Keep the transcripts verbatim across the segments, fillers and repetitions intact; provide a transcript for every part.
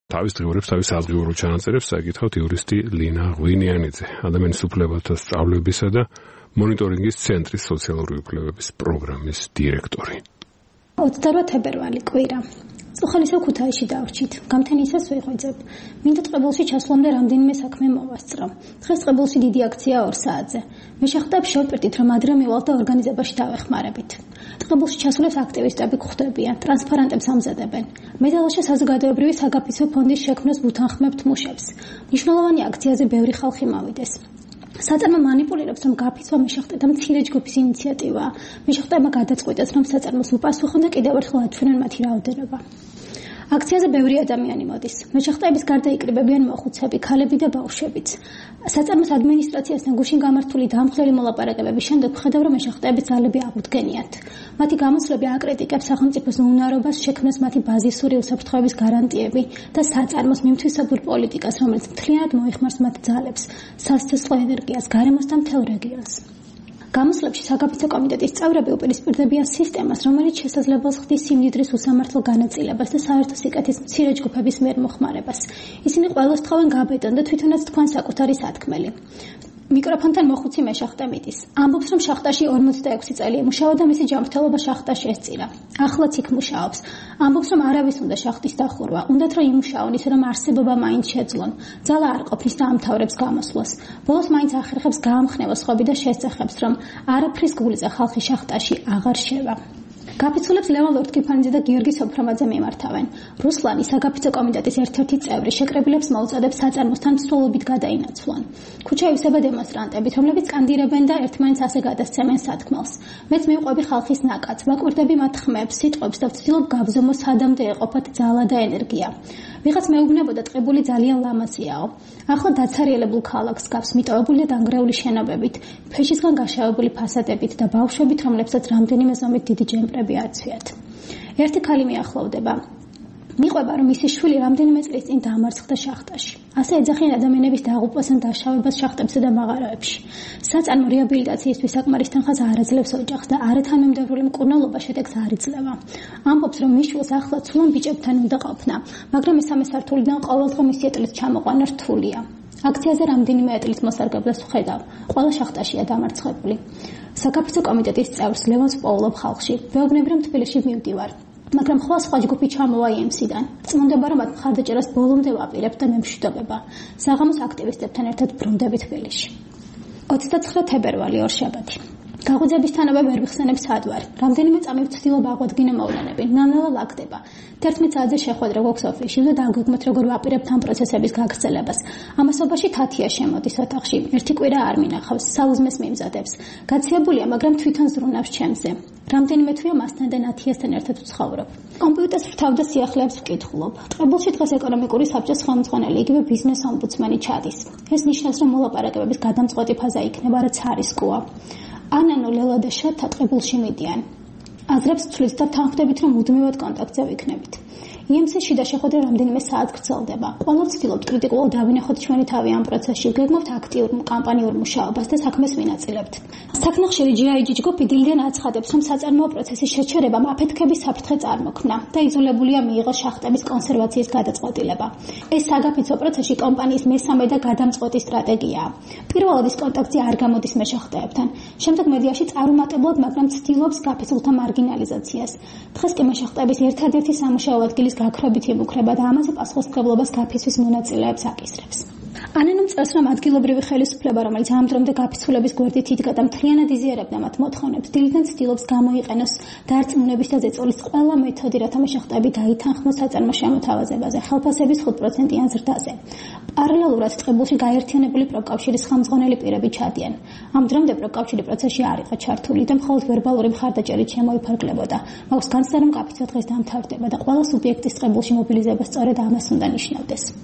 თავის დღიურებს, თავის საზღვიურო ჩანაწერებს საკითხავთ იურისტი ლინა ღვინიანიძე, ადამიანის უფლებათა სწავლებისა და მონიტორინგის ცენტრის სოციალური უფლებების პროგრამის დირექტორი. ოცდაოთხი თებერვალი კვირა. წუხალ ისევ ქუთაისში დავრჩით. გამთენი ისევ ვიღვიძებ. მინდა ტყიბულში ჩასვლამდე რამდენიმე საქმე მოვასწრო. დღეს ტყიბულში დიდი აქცია ორ საათზე. მე შეხვდებ შევპირდით, რომ ადრე მივალთ და ორგანიზებაში დავეხმარებით. ტყიბულში ჩასულებს აქტივისტები გვხვდებიან, ტრანსპარანტებს ამზადებენ. მე დალაშა საზოგადოებრივი საგაფიცვო ფონდის შექმნას ვუთანხმებთ მუშებს. მნიშვნელოვანი აქციაზე ბევრი ხალხი მოვიდეს. საწარმო მანიპულირებს, რომ გაფიცვა მეშახტეთა მცირე ჯგუფის ინიციატივაა. მეშახტეებმა გადაწყვიტეს, რომ საწარმოს უპასუხონ და კიდევ ერთხელ ათვენენ მათი რაოდენობა. აქციაზე ბევრი ადამიანი მოდის. მეშახტეების გარდა იკრიბებიან მოხუცები, ქალები და ბავშვებიც. საწარმოს ადმინისტრაციასთან გუშინ გამართული დამხლელი მოლაპარაკებების შემდეგ ვხედავ, რომ მეშახტეების ძალები აღუდგენიათ. მათი გამოსვლები აკრიტიკებს სახელმწიფოს უნარობას შექმნას მათი ბაზისური უსაფრთხოების გარანტიები და საწარმოს მიმთვისებურ პოლიტიკას, რომელიც მთლიანად მოიხმარს მათ ძალებს, სასიცოცხლო ენერგიას, გარემოს და მთელ რეგიონს. გამოსვლებში საგაფიცვო კომიტეტის წევრები უპირისპირდებიან სისტემას, რომელიც შესაძლებელს ხდის სიმდიდრის უსამართლო განაწილებას და საერთო სიკეთის მცირე ჯგუფების მიერ მოხმარებას. ისინი ყველას თხოვენ გაბედონ და თვითონაც თქვენ საკუთარი სათქმელი. მიკროფონთან მოხუცი მეშახტე მიდის. ამბობს, რომ შახტაში ორმოცდაექვსი წელი იმუშავა და მისი ჯანმრთელობა შახტაში ესწირა. ახლაც იქ მუშაობს. ამბობს, რომ არავის უნდა შახტის დახურვა, უნდათ რომ იმუშაონ ისე, რომ არსებობა მაინც შეძლონ. ძალა არ ყოფნის და ამთავრებს გამოსვლას. ბოლოს მაინც ახერხებს გაამხნევა სხვები და შესწეხებს, რომ არაფრის გულზე ხალხი შახტაში აღარ შევა. გაფიცულებს ლევან ლორთქიფანიძე და გიორგი სოფრამაძე მიმართავენ. რუსლანი, საგაფიცვო კომიტეტის ერთ-ერთი წევრი, შეკრებილებს მოუწოდებს საწარმოსთან მსვლელობით გადაინაცვლონ. ქუჩა ივსება დემონსტრანტებით, რომლებიც სკანდირებენ და ერთმანეთს ასე გადასცემენ სათქმელს. მეც მივყვები ხალხის ნაკადს, ვაკვირდები მათ ხმებს, სიტყვებს და ვცდილობ გავზომო სადამდე ეყოფათ ძალა და ენერგია. ვიღაც მეუბნებოდა ტყიბული ძალიან ლამაზიაო. ახლა დაცარიელებულ ქალაქს გავს, მიტოვებული და დანგრეული შენობებით, ფეშისგან გაშავებული ფასადებით და ბავშვებით, რომლებსაც რამდენიმე ზომით დიდი ჯემპრები აცვიათ. ერთი ქალი მიახლოვდება. მიყვება, რომ მისი შვილი რამდენიმე წლის წინ დამარცხდა შახტაში. ასე ეძახიან ადამიანების დაღუპვას ან დაშავებას შახტებსა და მაღაროებში. საწარმო რეაბილიტაციისთვის საკმარის თანხას არ აძლევს ოჯახს და არათანმიმდევრული მკურნალობა შედეგს არ იძლევა. ამბობს, რომ მის შვილს ახლა ცუլან ბიჭებთან უნდა ყოფნა, მაგრამ მესამე სართულიდან ყოველდღე მისი ეტლის ჩამოყვანა რთულია. აქციაზე რამდენიმე ეტლის მოსარგებლეს ვხედავ. ყველა შახტაშია დამარცხებული. საგაფიცვო კომიტეტის წევრს ლევანს პოულობ ხალხში. ვეუბნები, რომ თბილისში მივდივარ. მაგრამ ხვალ სხვა ჯგუფი ჩამოვა იემსიდან. წმუნდება, რომ მათ მხარდაჭერას ბოლომდე ვაპირებთ და მემშვიდობება. საღამოს აქტივისტებთან ერთად ბრუნდები თბილისში. ოცდაცხრე თებერვალი ორშაბათი. გაღვიძებისთანავე ვერ ვიხსენებ სად ვარ. რამდენიმე წამი ვცდილობ აღვადგინო მოვლენები. ნანალა ლაგდება. თერთმეტ საათზე შეხვედრა გვაქვს ოფისში და დაგვიგმოთ როგორ ვაპირებთ ამ პროცესების გაგრძელებას. ამასობაში თათია შემოდის ოთახში. ერთი კვირა არ მინახავს, საუზმეს მიმზადებს. გაციებულია, მაგრამ თვითონ ზრუნავს ჩემზე. რამდენიმე თვეა მასთან და ნათიასთან ერთად ვცხოვრობ. კომპიუტერს ვრთავ და სიახლეებს ვკითხულობ. ტყიბულში დღეს ეკონომიკური საბჭოს ხელმძღვანელი, იგივე ბიზნეს ომბუდსმენი ჩადის. ეს ნიშნავს, რომ მოლაპარაკებების გადამწყვეტი ფაზა იქნება, რაც არისკოა. ანანო, ლელა და შოთა ტყიბულში მიდიან. აზრებს ცვლით და თანხმდებით, რომ მუდმივად კონტაქტზე ვიქნებით. იემსის შიდა შეხვედრა რამდენიმე საათს გრძელდება. ყველა ვცდილობთ კრიტიკულად დავინახოთ ჩვენი თავი ამ პროცესში, ვგეგმავთ აქტიურ კამპანიურ მუშაობას და საქმეს ვინაწილებთ. საქნახშირი ჯი აი ჯი ჯგუფი დილიდან აცხადებს, რომ საწარმოო პროცესის შეჩერებამ აფეთქების საფრთხე წარმოქმნა და იძულებულია მიიღოს შახტების კონსერვაციის გადაწყვეტილება. ეს საგაფიცვო პროცესში კომპანიის მესამე და გადამწყვეტი სტრატეგიაა. პირველად ის კონტაქტზე არ გამოდის მეშახტეებთან. შემდეგ მედიაში წარუმატებლად, მაგრამ ცდილობს გაფიცულთა მარგინალიზაციას. დღეს კი მეშახტეების ერთადერთი სამუშაო ადგილის გაქრობით იმუქრება და ამაზე პასუხისმგებლობას გაფიცვის მონაწილეებს აკისრებს. ანენომ წერს, რომ ადგილობრივი ხელისუფლება, რომელიც ამ დრომდე გაფიცულების გვერდით იდგა და მთლიანად იზიარებდა მათ მოთხოვნებს, დილიდან ცდილობს გამოიყენოს დარწმუნების და ზეწოლის ყველა მეთოდი, რათა მეშახტეები გაითანხმოს საწარმო შემოთავაზებაზე, ხელფასების ხუთ პროცენტიან ზრდაზე. პარალელურად ტყიბულში გაერთიანებული პროკავშირის ხელმძღვანელი პირები ჩადიან. ამ დრომდე პროკავშირი პროცესში არ იყო ჩართული და მხოლოდ ვერბალური მხარდაჭერით შემოიფარგლებოდა. მაქვს განცდა, რომ გაფიცვა დღეს დამთავრდება და ყველა სუბიექტის ტყიბულში მობილიზება სწორედ ამას უნდა ნიშნავდეს.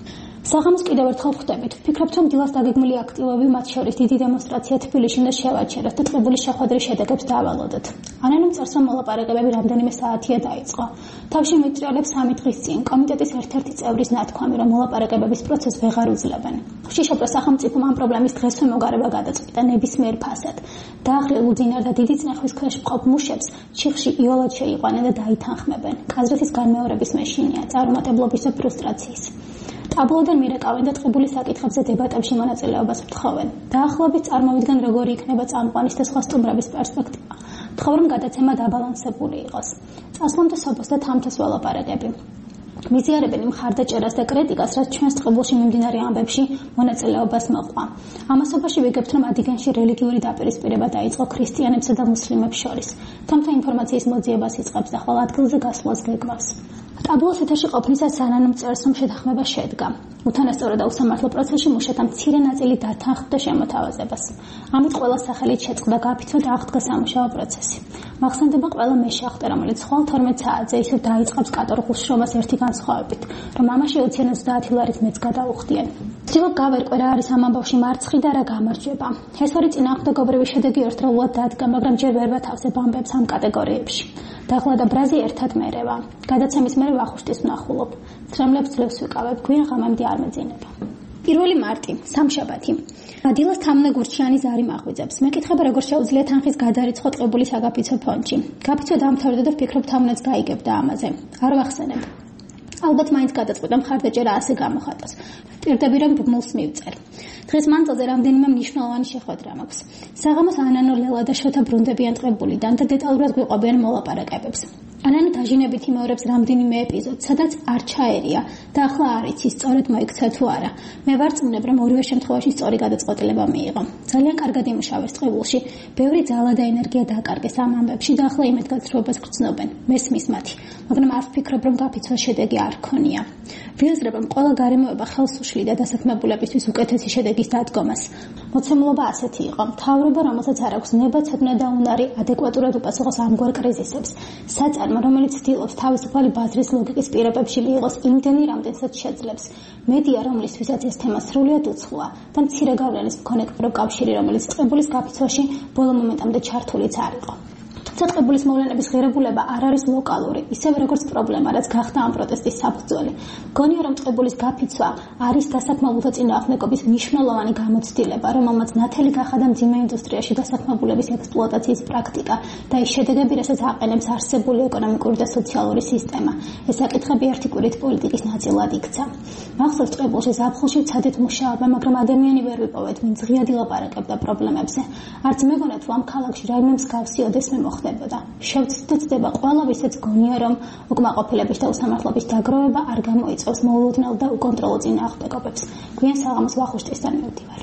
საღამოს კიდევ ერთხელ ვხვდებით. ვფიქრობთ, რომ დილას დაგეგმილი აქტივობები, მათ შორის დიდი დემონსტრაცია თბილისში უნდა შევაჩეროთ და ტყიბულის შეხვედრის შედეგებს დაავალოდოთ. ანანუ წერს, რომ მოლაპარაკებები რამდენიმე საათია დაიწყო. თავში მიტრიალებს სამი დღის წინ კომიტეტის ერთ-ერთი წევრის ნათქვამი, რომ მოლაპარაკებების პროცესს ვეღარ უძლებენ. უშიშობ სახელმწიფომ ამ პრობლემის დღესვე მოგარება გადაწყვიტა ნებისმიერ ფასად. დაახლოებით უძინარ და დიდი წნეხვის ქვეშ მყოფ მუშებს ჩიხში იოლად შეიყვანენ და დაითანხმებენ. კაზრეთის განმეორების მეშინია, წარუმატებლობის და ფრუსტრაციის. ტაბლოდან მირეკავენ და ტყიბულის საკითხებზე დებატებში მონაწილეობას ვთხოვენ. დაახლოებით წარმოვიდგენ, როგორი იქნება წამყვანის და სხვა სტუმრების პერსპექტივა. ვთხოვ, რომ გადაცემა დაბალანსებული იყოს. წასვლამდე სოფოს და თამთას ველაპარაკები. მიზიარებენ იმ მხარდაჭერას და კრიტიკას, რაც ჩვენს ტყიბულში მიმდინარე ამბებში მონაწილეობას მოყვა. ამასობაში ვიგებთ, რომ ადიგენში რელიგიური დაპირისპირება დაიწყო ქრისტიანებსა და მუსლიმებს შორის. თუმცა ინფორმაციის მოძიებას იწყებს და ხოლ ადგილზე გასვლას გეგმავს. ტაბლოს ეთერში ყოფნისას ანანუ წერს, რომ შეთანხმება შედგა. უთანასწორო და უსამართლო პროცესში მუშათა მცირე ნაწილი დათანხმდა შემოთავაზებას. ამით ყველა სახელით შეწყდა გაფიცვა და აღდგა სამუშაო პროცესი. მახსენდება ყველა მეშახტე, რომელიც ხვალ თორმეტ საათზე ისევ დაიწყებს კატორღულს შრომას ერთი განსხვავებით, რომ ამაში ოციან ოცდაათი ლარით მეც გადაუხდიან. ვცდილობ გავერკვე რა არის ამ ამბავში მარცხი და რა გამარჯვება. ეს ორი წინააღმდეგობრივი შედეგი ერთდროულად დადგა, მაგრამ ჯერ ვერ ვათავსებ ამბებს ამ კატეგორიებში. დაღლა და ბრაზი ერთად მერევა. გადაცემის მერე ვახუშტის ვნახულობ. ცრემლებს ძლევს ვიკავებ, გვიან ღამემდე არ მეძინება. პირველი მარტი, სამშაბათი. დილას თამნა გურჩიანი ზარი მაღვიძებს. მეკითხება, როგორ შეუძლია თანხის გადარიცხვა ტყიბულის საგაფიცვო ფონდში. გაფიცვა დაამთავრდა და ვფიქრობ, თამნაც გაიგებდა ამაზე. არ ვახსენებ. ალბათ მაინც გადაწყვიტა მხარდაჭერა ასე გამოხატოს. პირდები რომ ბმულს მივწერ. დღეს მანძილზე რამდენიმე მნიშვნელოვანი შეხვედრა მაქვს. საღამოს ანანო ლელა და შოთა ბრუნდებიან ტყიბულიდან და დეტალურად გვიყვებიან მოლაპარაკებებს. ანანუ დაჟინებით იმეორებს რამდენიმე ეპიზოდს, სადაც არ ჩაერია და ახლა არ იცის სწორედ მოიქცა თუ არა. მე ვარწმუნებ, რომ ორივე შემთხვევაში სწორი გადაწყვეტილება მიიღო. ძალიან კარგად იმუშავეს ტყიბულში, ბევრი ძალა და ენერგია დააკარგეს ამ ამბებში და ახლა იმედგაცრუებას გრძნობენ. მესმის მათი, მაგრამ არ ვფიქრობ, რომ გაფიცვას შედეგი არ ქონია. ვიაზრებ, რომ ყველა გარემოება ხელს უშლიდა დასაქმებულებისთვის უკეთესი შედეგის დადგომას. მოცემულობა ასეთი იყო: მთავრობა, რომელსაც არ აქვს ნება-ცოდნა და უნარი ადეკვატურად უპასუხოს ამგვარ კრიზისებს. საწარმო, რომელიც ცდილობს თავისუფალი ბაზრის ლოგიკის პირობებში მიიღოს იმდენი, რამდენსაც შეძლებს. მედია, რომლისთვისაც ეს თემა სრულიად უცხოა და მცირე გავლენის მქონე პროკავშირი, რომელიც ტყიბულის გაფიცვაში ბოლო მომენტამდე ჩართულიც არ იყო. თუმცა ტყიბულის მოვლენების ღირებულება არ არის ლოკალური, ისევე როგორც პრობლემა, რაც გახდა ამ პროტესტის საფუძველი. მგონია, რომ ტყიბულის გაფიცვა არის დასაქმებულთა წინააღმდეგობის მნიშვნელოვანი გამოცდილება, რომელმაც ნათელი გახადა მძიმე ინდუსტრიაში დასაქმებულების ექსპლუატაციის პრაქტიკა და ის შედეგები, რასაც აყენებს არსებული ეკონომიკური და სოციალური სისტემა. ეს საკითხები ერთი კვირით პოლიტიკის ნაწილად იქცა. მახსოვს ტყიბულში ზაფხულში ვცადეთ მუშაობა, მაგრამ ადამიანი ვერ ვიპოვეთ, ვინც ღიად ილაპარაკებდა პრობლემებზე. არც მეგონა თუ ამ ქალაქში რაიმე მსგავსი ოდესმე მოხდებოდა. შევცდდება ყველა, ვისაც გონია, რომ უკმაყოფილების და უსამართლობის დაგროვება არ გამოიწვევს მოულოდნელ და უკონტროლო წინააღმდეგობებს. გვიან საღამოს ვახუშტისთან მივდივარ.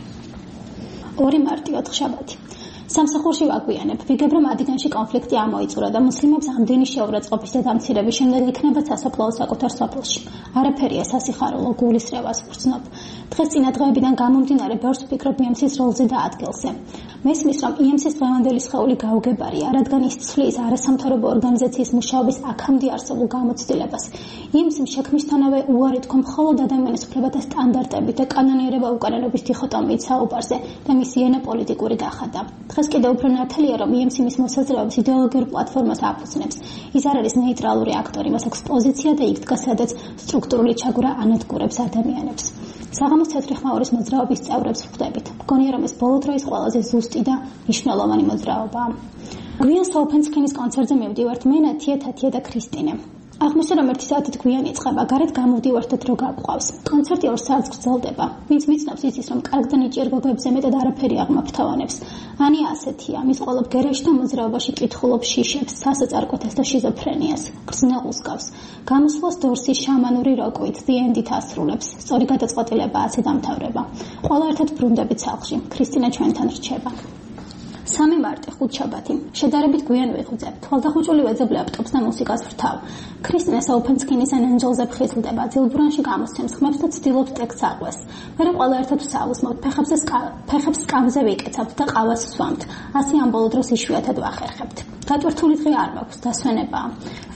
ორი მარტი, ოთხშაბათი. სამსახურში ვაგვიანებ. ვიგებ, რომ ადიგენში კონფლიქტი ამოიწურა და მუსლიმებს ამდენი შეურაცხყოფის და დამცირების შემდეგ იქნება სასოფლო საკუთარ სოფელში. არაფერია სასიხარულო გულისრევას ვგრძნობ. დღეს წინადღეებიდან გამომდინარე ბევრს ვფიქრობ იემსის როლზე და ადგილზე. მესმის, რომ იემსის დღევანდელი სხეული გაუგებარია, რადგან ის ცვლის არასამთავრობო ორგანიზაციის მუშაობის აქამდე არსებულ გამოცდილებას. იემსიმ შექმნისთანავე უარი თქვა მხოლოდ ადამიანის უფლებათა სტანდარტებით და კანონიერება უკანონობის დიქოტომიით საუბარზე და მისი ენა პოლიტიკური გახადა. დღეს კიდევ უფრო ნათელია, რომ იემსი მის მოსაზრებებს იდეოლოგიურ პლატფორმას აფუძნებს. ის არ არის ნეიტრალური აქტორი, მას აქვს პოზიცია და იქ დგას, სადაც სტრუქტურული ჩაგვრა ანადგურებს ადამიანებს. საღამოს თეთრი ხმაურის მოძრაობის წევრებს ვხვდებით. მგონია, რომ ეს ბოლო დროის ყველაზე ზუსტი და მნიშვნელოვანი მოძრაობაა. გვიან სოლფენსკინის კონცერტზე მივდივართ მე, ნათია, თათია და ქრისტინე. აღმოჩნდა, რომ ერთი საათით გვიან იწყება, გარეთ გამოვდივართ და დრო გაგვყავს. კონცერტი ორ საათს გრძელდება. ვინც მიცნობს იცის, რომ კარგ და ნიჭიერ გოგოებზე მეტად არაფერი აღმაფრთოვანებს. ანია ასეთია, მის ყოლობ გერაში და მოძრაობაში კითხულობს შიშებს, სასაწარკვეთას და შიზოფრენიას. გრძნეულს გავს. გამოსვლას დორსის შამანური როკვით, The End-ით ასრულებს. სწორი გადაწყვეტილება ასე დამთავრება. ყველა ერთად ბრუნდებით სახლში. ქრისტინა ჩვენთან რჩება. სამი მარტი, ხუთშაბათი. შედარებით გვიან ვიღვძებ. თვალდახუჭული ვეძებ ლეპტოპს და მუსიკას ვრთავ. ქრისტინა საუფენსკინის ან ენჯელზე ფხიზლდება, ძილბრანში გამოსცემს ხმებს და ცდილობს ტექსტს აღვეს. მერე ყველა ერთად ვსაუზმოთ, ფეხებზე ფეხებს სკამზე ვიკეცავთ და ყავას ვსვამთ. ასე ამ ბოლო დროს იშვიათად ვახერხებთ. გაჭვირთული დღე არ მაქვს, დასვენებაა.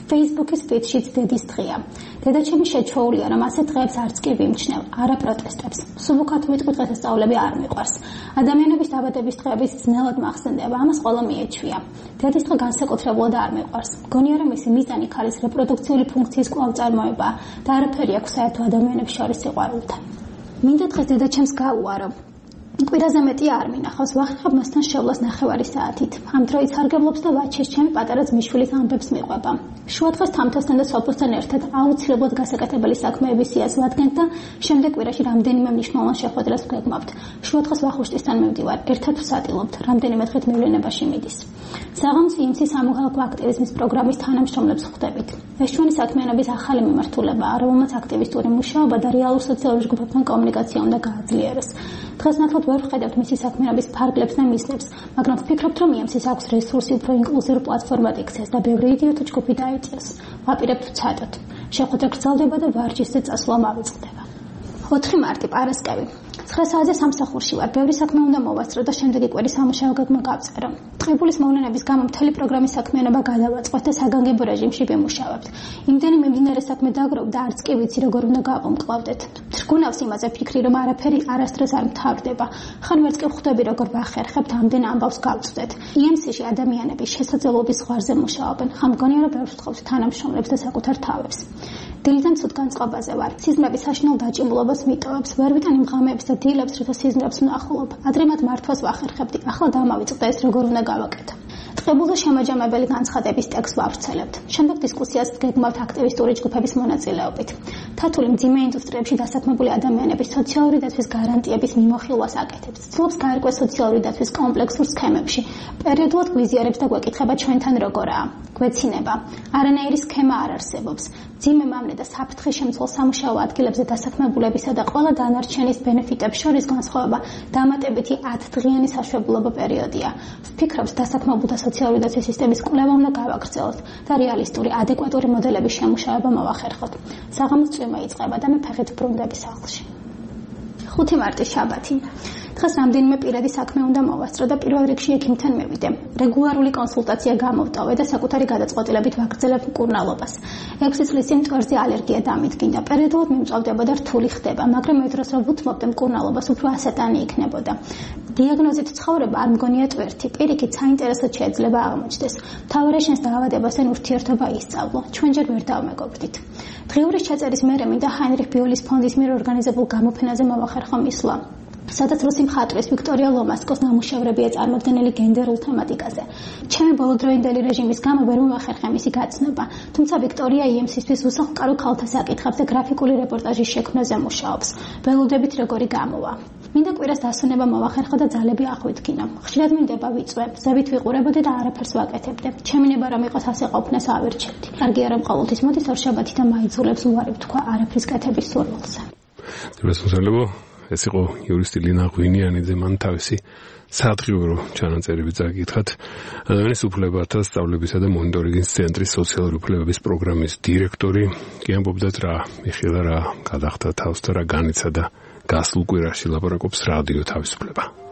Facebook-ის ფიდშიც დედის დღეა. დედაჩემი შეჩვეულია, რომ ასე დღეებს არც კი ვიმჩნევ, არა პროტესტებს. სუბუქად ვიტყვი დღესასწაულები არ მიყვარს. ადამიანების დაბადების დღეების ძნელად მახსენდება, ამას ყველა მიეჩვია. დედის დღე განსაკუთრებულად არ მიყვარს. მგონია, რომ მისი მიზანი ქალის რეპროდუქციული ფუნქციის კვლავ წარმოება და არაფერი აქვს საერთო ადამიანებს შორის სიყვარულთან. მინდა დღეს დედაჩემს გაუარო. კვირაზე მეტი არ მინახავს, ვახერხებ მასთან შევლას ნახევარი საათით. ამ დროით სარგებლობს და ვაჩეს ჩემი პატარა ძმისშვილის ამბებს მიყვება. შუადღეს თამთასთან და სოფოსთან ერთად აუცილებლად გასაკეთებელი საქმეების სიას ვადგენთ და შემდეგ კვირაში რამდენიმე მნიშვნელოვან შეხვედრას ვგეგმავთ. შუადღეს ვახუშტისთან მივდივარ, ერთად ვსატილობთ, რამდენიმე დღით მივლენებაში მიდის. საღამოს იმსი სამოქალაქო აქტივიზმის პროგრამის თანამშრომლებს ხვდებით. ეს ჩვენი საქმიანობის ახალი მიმართულებაა, რომელმაც აქტივისტური მუშაობა და რეალურ სოციალურ ჯგუფებთან კომუნიკაცია უნდა გააძლიეროს. დღეს ნათლად ვერ ვხედავთ მისი საქმიანობის ფარგლებს და მიზნებს, მაგრამ ვფიქრობთ, რომ იმსის აქვს რესურსი უფრო ინკლუზიურ პლატფორმად იქცეს და ბევრი იდიოტი ჯგუფი დაიწეს. ვაპირებთ ვცადოთ. შეხვედრა გრძელდება და ვარჯიშზე წასვლა მავიწყდება. ოთხი მარტი პარასკევი. ცხრა საათზე სამსახურში ვარ. ბევრი საქმე უნდა მოვასწრო და შემდეგი კვირის სამუშაო გეგმა გავწერო. ტყიბულის მოვლენების გამო მთელი პროგრამის საქმიანობა გადავაწყოთ და საგანგებო რეჟიმში ვიმუშავებთ. იმდენი მიმდინარე საქმე დაგროვ და არც კი ვიცი როგორ უნდა გავამკლავდეთ. თრგუნავს იმაზე ფიქრი, რომ არაფერი არასდროს არ მთავრდება. ხან ვერც კი ვხვდები როგორ ვახერხებთ ამდენ ამბავს გავწვდეთ. ი ემ სი-ში ადამიანები შესაძლებლობის ზღვარზე მუშაობენ. ხან მგონია რომ ბევრს ვთხოვთ თანამშრომლებს და საკუთარ თავებს. დილიდან ცუდ განწყობაზე ვარ. სიზმრები საშინელ დაჭიმულობას მიტოვებს. ვერ ვიტან იმ ღამეებს და დილებს, როცა სიზმრებს ვნახულობ. ადრე მათ მართვას ვახერხებდი. ახლა დამავიწყდა ეს როგორ უნდა გავაკეთო. ტყიბულზე შემაჯამებელი განცხადების ტექსტს ვავრცელებთ. შემდეგ დისკუსიას გეგმავთ აქტივისტური ჯგუფების მონაწილეობით. თათული მძიმე ინდუსტრიებში დასაქმებული ადამიანების სოციალური დაცვის გარანტიების მიმოხილვას აკეთებს. ცდილობს გაერკვეს სოციალური დაცვის კომპლექსურ სქემებში. პერიოდულად გვიზიარებს და გვეკითხება ჩვენთან როგორაა. გვეცინება. არანაირი სქემა არ არსებობს. მძიმე მამლე და საფრთხე შემცველ სამუშაო ადგილებზე დასაქმებულებისა და ყველა დანარჩენის ბენეფიტებს შორის განსხვავება დამატებითი ათდღიანი საშვებულობო პერიოდია. ვფიქრობ, დასაქმებულთა სოციალური დაცვის სისტემის კვლევა უნდა გავაგრძელოთ და რეალისტური, ადეკვატური მოდელების შემუშავება მოვახერხოთ. საღამოს წვიმა იწყება და მე ფეხით ვბრუნდები სახლში. ხუთი მარტი შაბათი. დღეს რამდენიმე პირადი საქმე უნდა მოვასწრო და პირველ რიგში ექიმთან მივიდე. რეგულარული კონსულტაცია გამოვტოვე და საკუთარი გადაწყვეტილებით ვაგრძელებ მკურნალობას. ექვსი წლის წინ მტვერზე ალერგია დამიდგინდა. პერიოდულად მიმწვავდება და რთული ხდება, მაგრამ მე დროს რომ ვუთმობდე მკურნალობას, უფრო ასატანი იქნებოდა. დიაგნოზით ცხოვრება არ მგონია ტვერთი. პირიქით საინტერესოდ შეიძლება აღმოჩნდეს. მთავარი შენს დაავადებას ან ურთიერთობა ისწავლო. ჩვენ ჯერ ვერ დავმეგობრდით. დღიურის ჩაწერის მერე მინდა ჰაინრიხ ბიოლის ფონდის მიერ ორგანიზებულ გამოფენაზე მოვახერხო მისვლა. სადაც რუსი მხატვრის ვიქტორია ლომასკოს ნამუშევრებია წარმოდგენილი გენდერულ თემატიკაზე. ჩემი ბოლოდროინდელი რეჟიმის გამო ვერ მოვახერხე მისი გაცნობა, თუმცა ვიქტორია ი ემ სი-ისთვის უსახლკარო ქალთა საკითხებზე გრაფიკული რეპორტაჟის შექმნაზე მუშაობს. ველოდებით როგორი გამოვა. მინდა კვირას დასვენება მოვახერხო და ძალები აღვიდგინო. ხშირად მინდება ვიწვე, ზევით ვიყურებოდი და არაფერს ვაკეთებდე. ჩემი ნება რომ იყოს ასე ყოფნას ავირჩევდი. კარგია რომ ყოველთვის მოდის ორშაბათი და მაიძულებს უარი ვთქვა არაფრის კეთების სურვილზე. ეს იყო იურისტი ლინა ღვინიანიძე, მან თავისი საადღიურო ჩანაწერები წაკითხათ. ადამიანის უფლებათა სწავლებისა და მონიტორინგის ცენტრის სოციალური უფლებების პროგრამის დირექტორი. კი ამბობდათ რა მიხილა, რა გადახდა თავს და რა განიცადა გასულ კვირაში. ლაპარაკობს რადიო თავისუფლება.